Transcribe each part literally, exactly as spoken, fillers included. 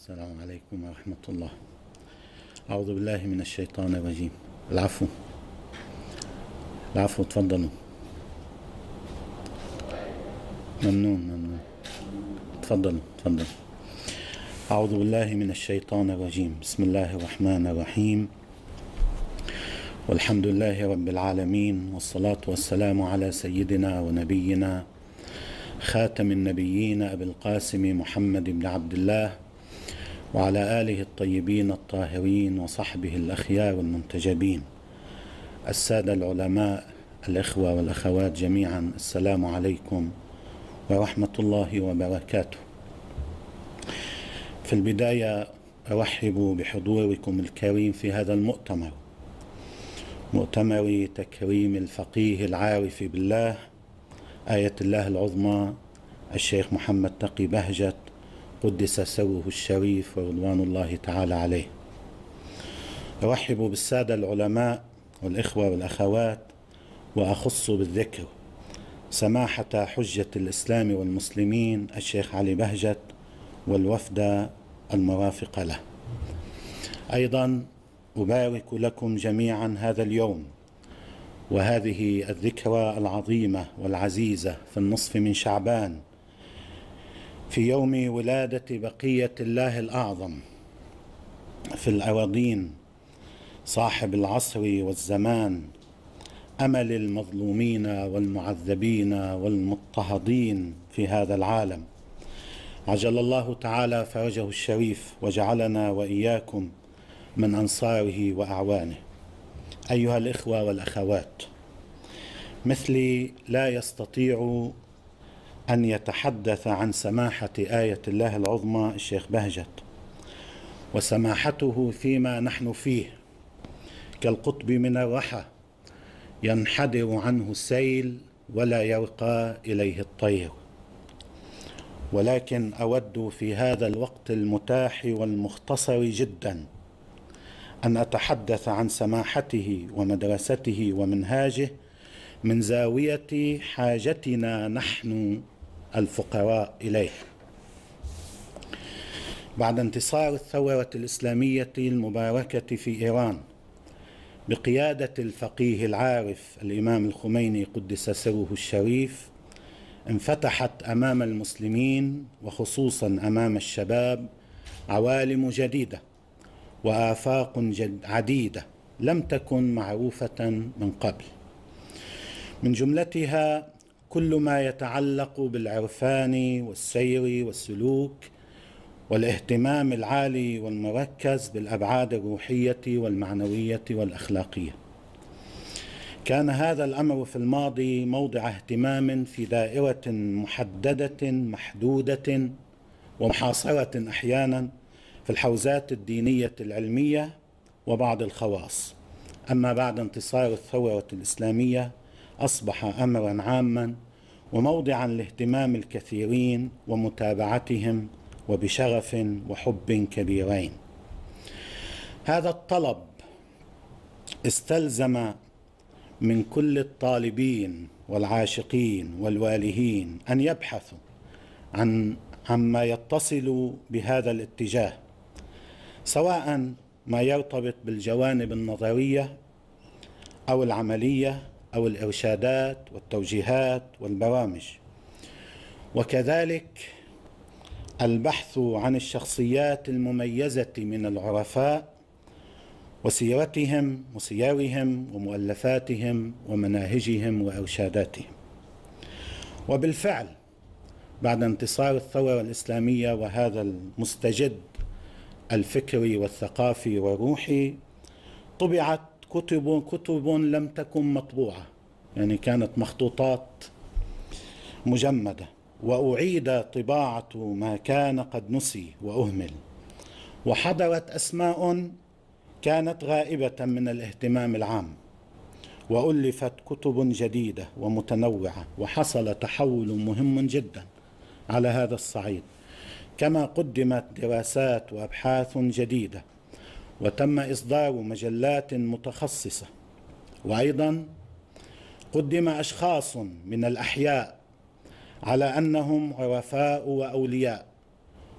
السلام عليكم ورحمة الله. أعوذ بالله من الشيطان الرجيم. العفو العفو تفضلوا. ممنون ممنون تفضلوا تفضلوا. أعوذ بالله من الشيطان الرجيم. بسم الله الرحمن الرحيم، والحمد لله رب العالمين، والصلاة والسلام على سيدنا ونبينا خاتم النبيين أبي القاسم محمد بن عبد الله وعلى آله الطيبين الطاهرين وصحبه الأخيار المنتجبين. السادة العلماء، الإخوة والأخوات جميعا، السلام عليكم ورحمة الله وبركاته. في البداية أرحب بحضوركم الكريم في هذا المؤتمر، مؤتمر تكريم الفقيه العارف بالله آية الله العظمى الشيخ محمد تقي بهجت قدس سره الشريف ورضوان الله تعالى عليه. أرحب بالسادة العلماء والإخوة والأخوات، وأخص بالذكر سماحة حجة الإسلام والمسلمين الشيخ علي بهجت والوفد المرافق له. أيضا أبارك لكم جميعا هذا اليوم وهذه الذكرى العظيمة والعزيزة في النصف من شعبان، في يوم ولادة بقية الله الأعظم في الأراضين، صاحب العصر والزمان، أمل المظلومين والمعذبين والمضطهدين في هذا العالم. عجل الله تعالى فرجه الشريف وجعلنا وإياكم من أنصاره وأعوانه. أيها الإخوة والأخوات، مثلي لا يستطيع أن يتحدث عن سماحة آية الله العظمى الشيخ بهجت، وسماحته فيما نحن فيه كالقطب من الرحى، ينحدر عنه السيل ولا يرقى إليه الطير. ولكن أود في هذا الوقت المتاح والمختصر جدا أن أتحدث عن سماحته ومدرسته ومنهاجه من زاوية حاجتنا نحن الفقراء إليه. بعد انتصار الثورة الإسلامية المباركة في إيران بقيادة الفقيه العارف الإمام الخميني قدس سره الشريف، انفتحت أمام المسلمين وخصوصا أمام الشباب عوالم جديدة وآفاق عديدة لم تكن معروفة من قبل، من جملتها كل ما يتعلق بالعرفان والسير والسلوك والاهتمام العالي والمركز بالأبعاد الروحية والمعنوية والأخلاقية. كان هذا الأمر في الماضي موضع اهتمام في دائرة محددة محدودة ومحاصرة أحيانا في الحوزات الدينية العلمية وبعض الخواص. أما بعد انتصار الثورة الإسلامية أصبح أمرا عاما وموضعا لاهتمام الكثيرين ومتابعتهم وبشغف وحب كبيرين. هذا الطلب استلزم من كل الطالبين والعاشقين والوالهين أن يبحثوا عن عما يتصل بهذا الاتجاه، سواء ما يرتبط بالجوانب النظرية أو العملية أو الإرشادات والتوجيهات والبرامج، وكذلك البحث عن الشخصيات المميزة من العرفاء وسيرتهم وسيرهم ومؤلفاتهم ومناهجهم وإرشاداتهم. وبالفعل بعد انتصار الثورة الإسلامية وهذا المستجد الفكري والثقافي والروحي، طبعت كتب كتب لم تكن مطبوعة، يعني كانت مخطوطات مجمدة، وأعيد طباعة ما كان قد نسي وأهمل، وحضرت أسماء كانت غائبة من الاهتمام العام، وألفت كتب جديدة ومتنوعة، وحصل تحول مهم جدا على هذا الصعيد، كما قدمت دراسات وأبحاث جديدة، وتم إصدار مجلات متخصصة، وأيضا قدم أشخاص من الأحياء على أنهم عرفاء وأولياء،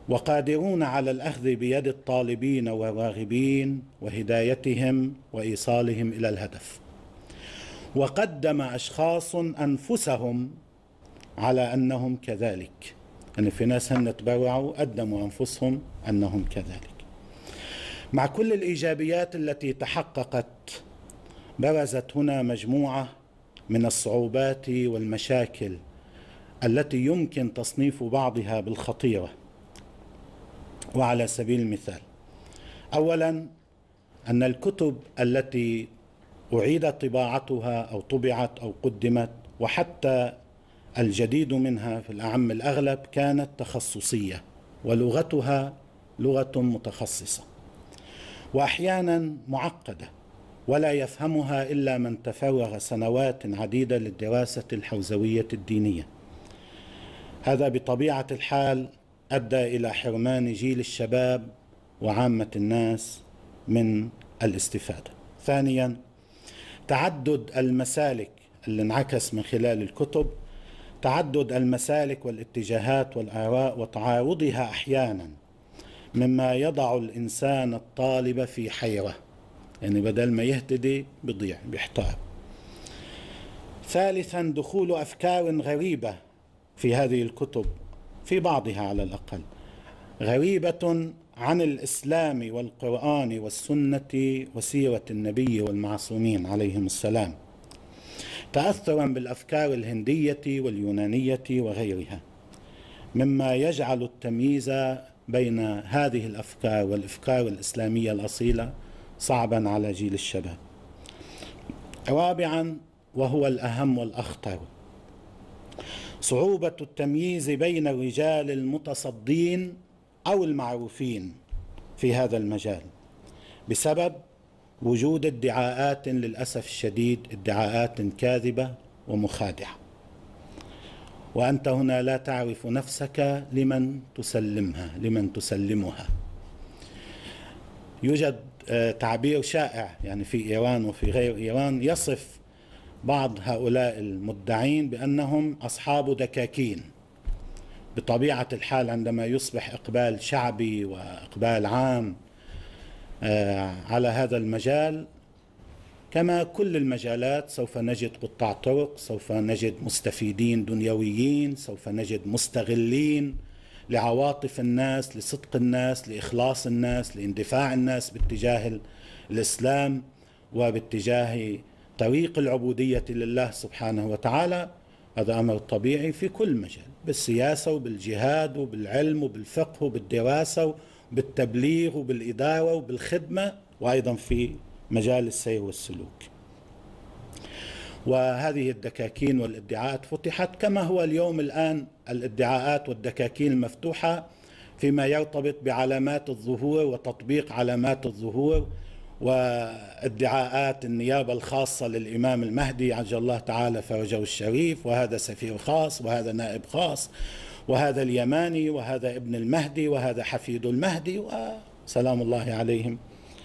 وقادرون على الأخذ بيد الطالبين والراغبين وهدايتهم وإيصالهم إلى الهدف. وقدم أشخاص أنفسهم على أنهم كذلك، يعني في ناس هن تبرعوا قدموا أنفسهم أنهم كذلك. مع كل الإيجابيات التي تحققت، برزت هنا مجموعة من الصعوبات والمشاكل التي يمكن تصنيف بعضها بالخطيرة. وعلى سبيل المثال، أولا أن الكتب التي أعيد طباعتها أو طبعت أو قدمت، وحتى الجديد منها في الأعم الأغلب، كانت تخصصية ولغتها لغة متخصصة، وأحيانا معقدة ولا يفهمها إلا من تفرغ سنوات عديدة للدراسة الحوزوية الدينية. هذا بطبيعة الحال أدى إلى حرمان جيل الشباب وعامة الناس من الاستفادة. ثانيا، تعدد المسالك اللي انعكس من خلال الكتب، تعدد المسالك والاتجاهات والآراء وتعارضها أحيانا، مما يضع الإنسان الطالب في حيرة، يعني بدل ما يهتدي بيضيع بيحتار. ثالثا، دخول أفكار غريبة في هذه الكتب، في بعضها على الأقل غريبة عن الإسلام والقرآن والسنة وسيرة النبي والمعصومين عليهم السلام، تأثرا بالأفكار الهندية واليونانية وغيرها، مما يجعل التمييز بين هذه الأفكار والأفكار الإسلامية الأصيلة صعبا على جيل الشباب. رابعا، وهو الأهم والأخطر، صعوبة التمييز بين الرجال المتصدين أو المعروفين في هذا المجال بسبب وجود ادعاءات للأسف الشديد، ادعاءات كاذبة ومخادعة، وأنت هنا لا تعرف نفسك لمن تسلمها لمن تسلمها. يوجد تعبير شائع يعني في إيران وفي غير إيران يصف بعض هؤلاء المدعين بأنهم أصحاب دكاكين. بطبيعة الحال عندما يصبح إقبال شعبي وإقبال عام على هذا المجال، كما كل المجالات، سوف نجد قطاع طرق، سوف نجد مستفيدين دنيويين، سوف نجد مستغلين لعواطف الناس، لصدق الناس، لإخلاص الناس، لاندفاع الناس باتجاه الإسلام وباتجاه طريق العبودية لله سبحانه وتعالى. هذا أمر طبيعي في كل مجال، بالسياسة وبالجهاد وبالعلم وبالفقه وبالدراسة وبالتبليغ وبالإدارة وبالخدمة، وأيضا في مجال السير والسلوك. وهذه الدكاكين والادعاءات فتحت، كما هو اليوم الآن الادعاءات والدكاكين المفتوحة فيما يرتبط بعلامات الظهور وتطبيق علامات الظهور، وادعاءات النيابة الخاصة للإمام المهدي عجل الله تعالى فرجه الشريف، وهذا سفير خاص، وهذا نائب خاص، وهذا اليماني، وهذا ابن المهدي، وهذا حفيد المهدي، وسلام الله عليهم.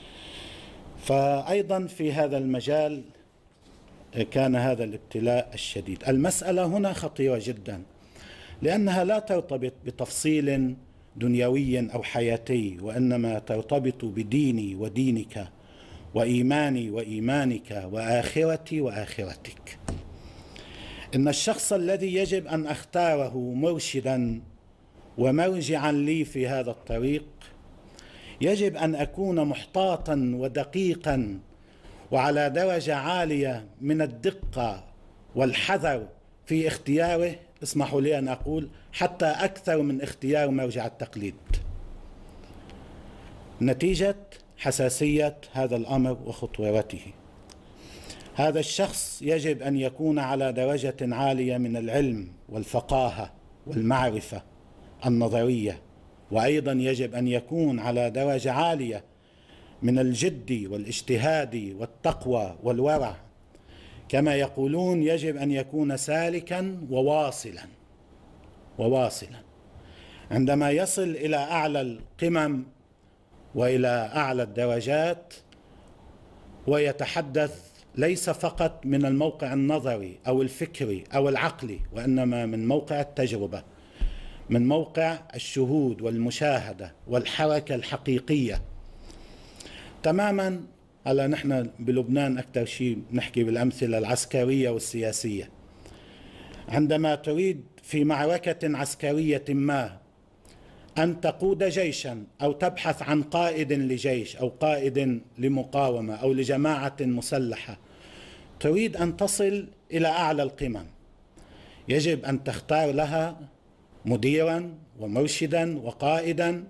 فأيضا في هذا المجال كان هذا الابتلاء الشديد. المسألة هنا خطيرة جدا، لأنها لا ترتبط بتفصيل دنيوي أو حياتي، وإنما ترتبط بديني ودينك، وإيماني وإيمانك، وآخرتي وآخرتك. إن الشخص الذي يجب أن أختاره مرشدا ومرجعا لي في هذا الطريق يجب أن أكون محتاطا ودقيقا وعلى درجة عالية من الدقة والحذر في اختياره، اسمحوا لي أن أقول حتى أكثر من اختيار مرجع التقليد، نتيجة حساسية هذا الأمر وخطورته. هذا الشخص يجب أن يكون على درجة عالية من العلم والفقاهة والمعرفة النظرية، وأيضا يجب أن يكون على درجة عالية من الجد والاجتهاد والتقوى والورع. كما يقولون يجب أن يكون سالكا وواصلا وواصلا عندما يصل إلى أعلى القمم وإلى أعلى الدرجات، ويتحدث ليس فقط من الموقع النظري أو الفكري أو العقلي، وإنما من موقع التجربة، من موقع الشهود والمشاهدة والحركة الحقيقية تماما. هلا نحن بلبنان أكثر شيء نحكي بالأمثلة العسكرية والسياسية. عندما تريد في معركة عسكرية ما أن تقود جيشا أو تبحث عن قائد لجيش أو قائد لمقاومة أو لجماعة مسلحة، تريد أن تصل إلى أعلى القمم، يجب أن تختار لها مديرا ومرشدا وقائدا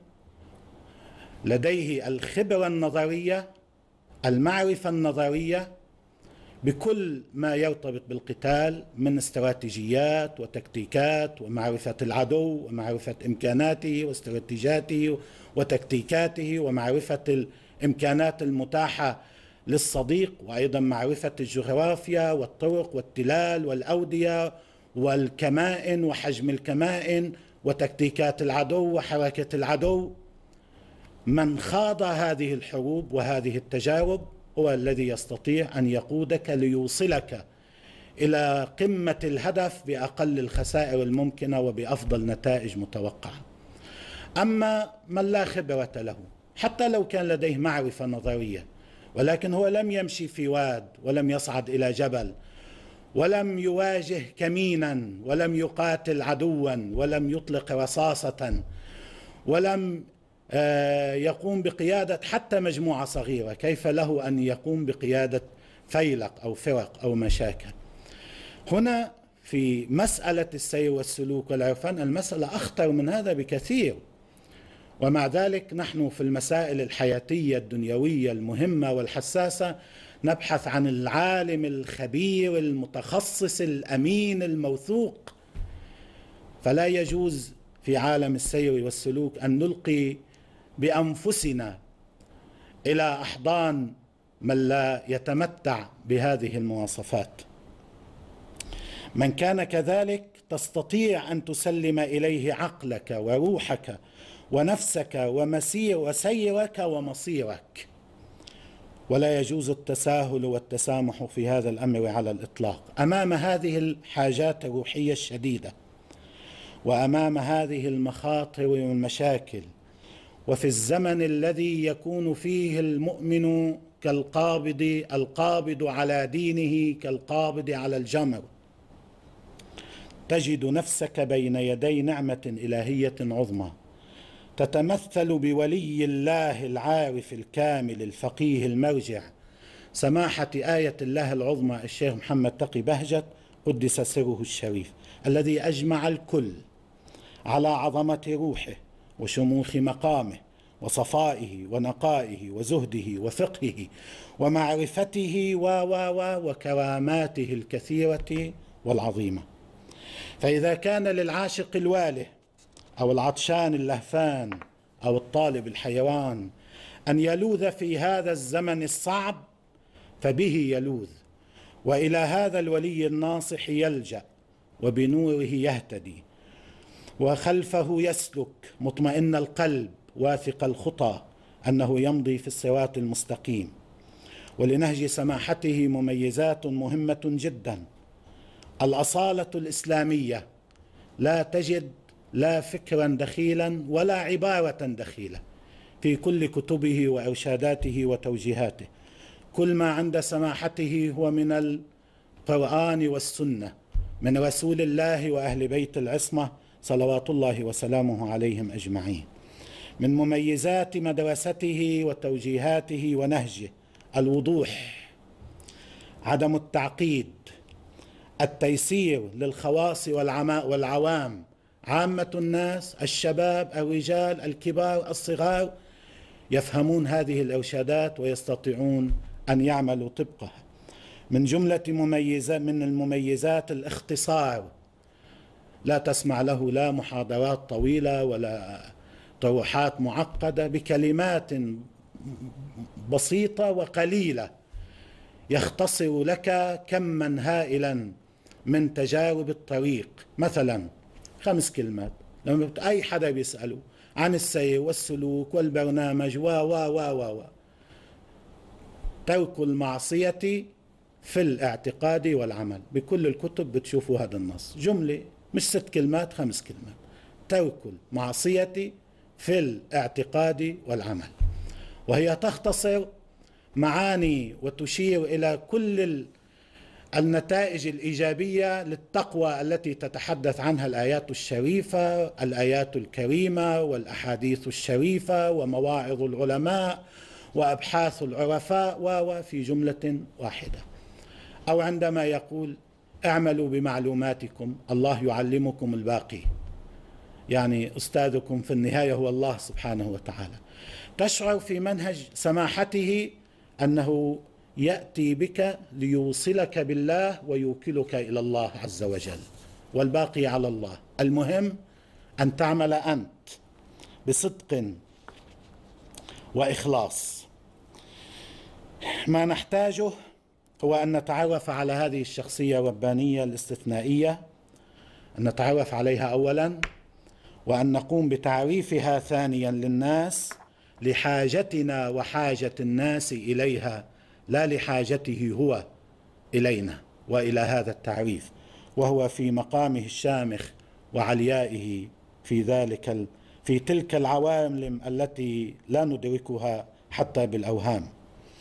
لديه الخبرة النظرية، المعرفة النظرية بكل ما يرتبط بالقتال من استراتيجيات وتكتيكات ومعرفة العدو ومعرفة إمكاناته واستراتيجياته وتكتيكاته ومعرفة الإمكانات المتاحة للصديق، وأيضا معرفة الجغرافيا والطرق والتلال والأودية والكمائن وحجم الكمائن وتكتيكات العدو وحركة العدو. من خاض هذه الحروب وهذه التجارب هو الذي يستطيع أن يقودك ليوصلك إلى قمة الهدف بأقل الخسائر الممكنة وبأفضل نتائج متوقعة. أما من لا خبرة له، حتى لو كان لديه معرفة نظرية، ولكن هو لم يمشي في واد ولم يصعد إلى جبل ولم يواجه كمينا ولم يقاتل عدوا ولم يطلق رصاصة ولم يقوم بقيادة حتى مجموعة صغيرة، كيف له أن يقوم بقيادة فيلق أو فرق أو مشاكل؟ هنا في مسألة السير والسلوك والعرفان المسألة أخطر من هذا بكثير. ومع ذلك نحن في المسائل الحياتية الدنيوية المهمة والحساسة نبحث عن العالم الخبير المتخصص الأمين الموثوق. فلا يجوز في عالم السير والسلوك أن نلقي بأنفسنا إلى أحضان من لا يتمتع بهذه المواصفات. من كان كذلك تستطيع أن تسلم إليه عقلك وروحك ونفسك ومسير وسيرك ومصيرك، ولا يجوز التساهل والتسامح في هذا الأمر على الإطلاق. أمام هذه الحاجات الروحية الشديدة وأمام هذه المخاطر والمشاكل، وفي الزمن الذي يكون فيه المؤمن كالقابض القابض على دينه كالقابض على الجمر، تجد نفسك بين يدي نعمة إلهية عظمى تتمثل بولي الله العارف الكامل الفقيه المرجع سماحة آية الله العظمى الشيخ محمد تقي بهجت قدس سره الشريف، الذي أجمع الكل على عظمة روحه وشموخ مقامه وصفائه ونقائه وزهده وفقهه ومعرفته و و و وكراماته الكثيرة والعظيمة. فإذا كان للعاشق الواله أو العطشان اللهفان أو الطالب الحيوان أن يلوذ في هذا الزمن الصعب فبه يلوذ، وإلى هذا الولي الناصح يلجأ وبنوره يهتدي وخلفه يسلك مطمئن القلب واثق الخطى أنه يمضي في الصراط المستقيم. ولنهج سماحته مميزات مهمة جدا. الأصالة الإسلامية لا تجد لا فكرا دخيلا ولا عبارة دخيلة في كل كتبه وإرشاداته وتوجيهاته. كل ما عند سماحته هو من القرآن والسنة من رسول الله وأهل بيت العصمة صلوات الله وسلامه عليهم أجمعين. من مميزات مدرسته وتوجيهاته ونهجه الوضوح، عدم التعقيد، التيسير للخواص والعوام، عامة الناس، الشباب، الرجال، الكبار، الصغار يفهمون هذه الإرشادات ويستطيعون أن يعملوا طبقها. من جملة مميزات من المميزات الاختصار، لا تسمع له لا محاضرات طويلة ولا طروحات معقدة، بكلمات بسيطة وقليلة يختصر لك كما هائلا من تجارب الطريق. مثلا خمس كلمات لما أي حدا بيسأله عن السير والسلوك والبرنامج و و و و ترك المعصية في الاعتقاد والعمل. بكل الكتب بتشوفوا هذا النص، جملة مش ست كلمات، خمس كلمات. ترك المعصية في الاعتقاد والعمل، وهي تختصر معاني وتشير إلى كل النتائج الإيجابية للتقوى التي تتحدث عنها الآيات الشريفة، الآيات الكريمة والأحاديث الشريفة ومواعظ العلماء وأبحاث العرفاء وفي جملة واحدة. أو عندما يقول اعملوا بمعلوماتكم الله يعلمكم الباقي، يعني أستاذكم في النهاية هو الله سبحانه وتعالى. تشعر في منهج سماحته أنه يأتي بك ليوصلك بالله ويوكلك إلى الله عز وجل، والباقي على الله. المهم أن تعمل أنت بصدق وإخلاص. ما نحتاجه هو أن نتعرف على هذه الشخصية الربانية الاستثنائية، أن نتعرف عليها أولا، وأن نقوم بتعريفها ثانيا للناس لحاجتنا وحاجة الناس إليها، لا لحاجته هو إلينا وإلى هذا التعريف، وهو في مقامه الشامخ وعليائه في ذلك في تلك العوالم التي لا ندركها حتى بالأوهام.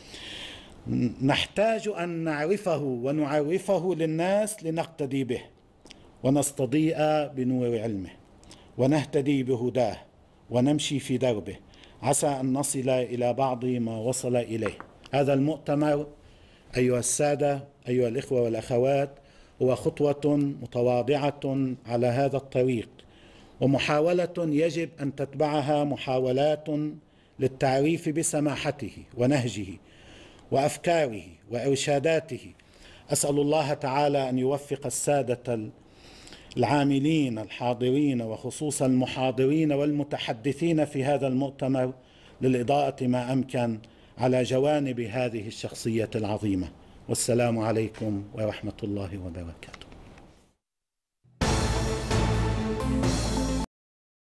نحتاج أن نعرفه ونعرفه للناس لنقتدي به ونستضيء بنور علمه ونهتدي بهداه ونمشي في دربه، عسى أن نصل إلى بعض ما وصل إليه. هذا المؤتمر أيها السادة أيها الإخوة والأخوات هو خطوة متواضعة على هذا الطريق، ومحاولة يجب أن تتبعها محاولات للتعريف بسماحته ونهجه وأفكاره وإرشاداته. أسأل الله تعالى أن يوفق السادة العاملين الحاضرين وخصوصا المحاضرين والمتحدثين في هذا المؤتمر للإضاءة ما أمكن على جوانب هذه الشخصية العظيمة. والسلام عليكم ورحمة الله وبركاته.